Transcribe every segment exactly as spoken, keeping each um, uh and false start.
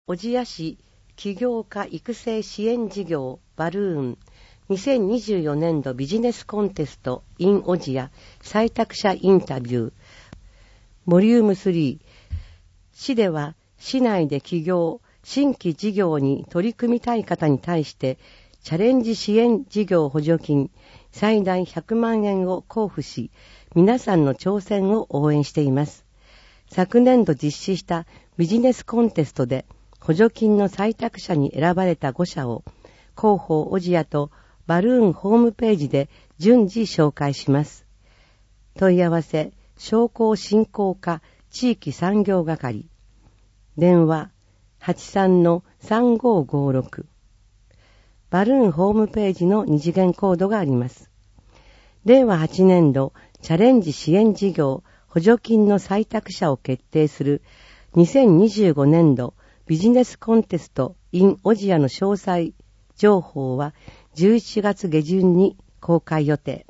小千谷市起業家育成支援事業バルーンにせんにじゅうよねんどビジネスコンテスト in 小千谷採択者インタビューボリュームスリー。市では市内で起業新規事業に取り組みたい方に対してチャレンジ支援事業補助金最大ひゃくまんえんを交付し、皆さんの挑戦を応援しています。昨年度実施したビジネスコンテストで補助金の採択者に選ばれたご社を広報小千谷とバルーンホームページで順次紹介します。問い合わせ商工振興課地域産業係電話 はちさんのさんごーごーろく バルーンホームページの二次元コードがあります。れいわはちねんどチャレンジ支援事業補助金の採択者を決定するにせんにじゅうごねんどビジネスコンテスト in 小千谷の詳細情報はじゅういちがつげじゅんに公開予定。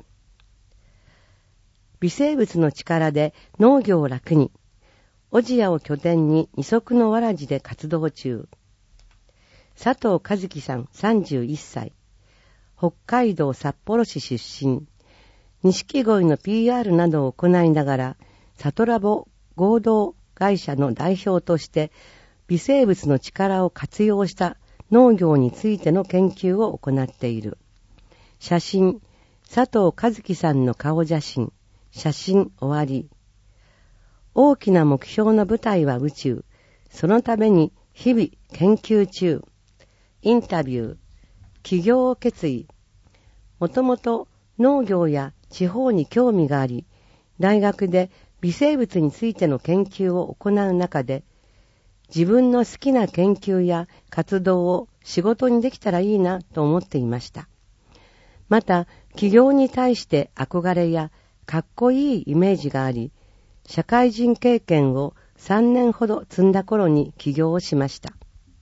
微生物の力で農業を楽に小千谷を拠点に二足のわらじで活動中。佐藤和樹さんさんじゅういっさい。北海道札幌市出身。錦鯉の ピーアール などを行いながら、里ラボ合同会社の代表として、微生物の力を活用した農業についての研究を行っている。写真、佐藤和樹さんの顔写真、写真終わり。大きな目標の舞台は宇宙。そのために日々研究中。インタビュー。起業を決意。もともと農業や地方に興味があり、大学で微生物についての研究を行う中で、自分の好きな研究や活動を仕事にできたらいいなと思っていました。また、起業に対して憧れやかっこいいイメージがあり、社会人経験をさんねんほど積んだ頃に起業をしました。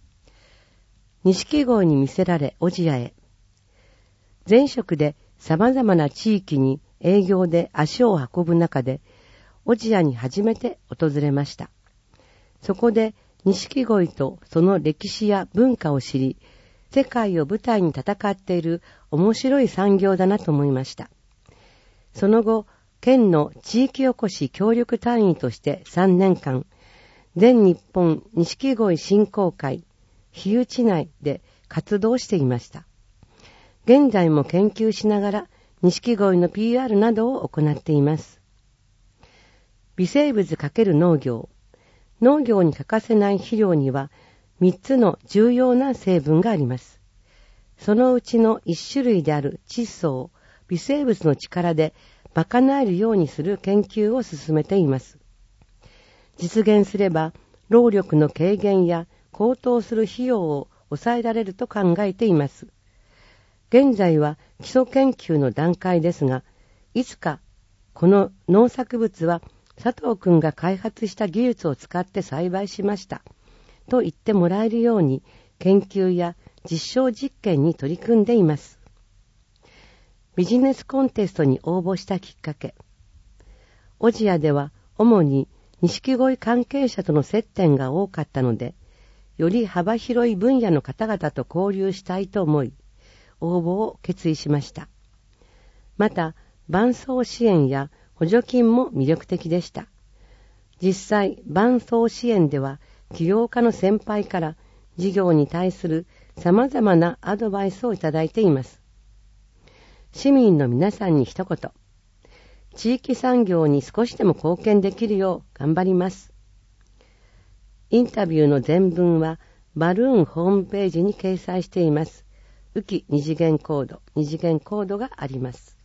錦鯉に魅せられ小千谷へ。前職で様々な地域に営業で足を運ぶ中で、小千谷に初めて訪れました。そこで錦鯉とその歴史や文化を知り、世界を舞台に戦っている面白い産業だなと思いました。その後、県の地域おこし協力隊員としてさんねんかん、全日本錦鯉振興会、日内内で活動していました。現在も研究しながら錦鯉の ピーアール などを行っています。微生物×農業。農業に欠かせない肥料にはみっつの重要な成分があります。そのうちのいち種類である窒素を微生物の力で賄えるようにする研究を進めています。実現すれば労力の軽減や高騰する費用を抑えられると考えています。現在は基礎研究の段階ですが、いつかこの農作物は佐藤くんが開発した技術を使って栽培しましたと言ってもらえるように研究や実証実験に取り組んでいます。ビジネスコンテストに応募したきっかけ。小千谷では主に錦鯉関係者との接点が多かったので、より幅広い分野の方々と交流したいと思い、応募を決意しました。また、伴走支援や補助金も魅力的でした。実際、伴走支援では、起業家の先輩から事業に対する様々なアドバイスをいただいています。市民の皆さんに一言。地域産業に少しでも貢献できるよう頑張ります。インタビューの全文はバルーンホームページに掲載しています。浮き二次元コード、二次元コードがあります。